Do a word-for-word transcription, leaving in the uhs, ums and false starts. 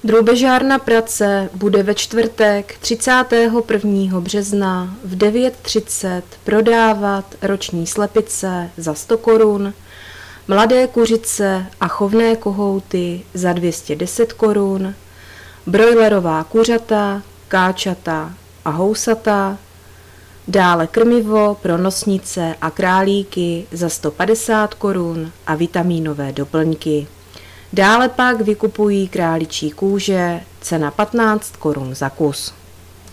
Drůbežárna Prace bude ve čtvrtek třicátého prvního března v devět třicet prodávat roční slepice za sto korun, mladé kuřice a chovné kohouty za dvě stě deset korun, brojlerová kuřata, káčata a housata, dále krmivo pro nosnice a králíky za sto padesát korun a vitamínové doplňky. Dále pak vykupují králičí kůže, cena patnáct korun za kus.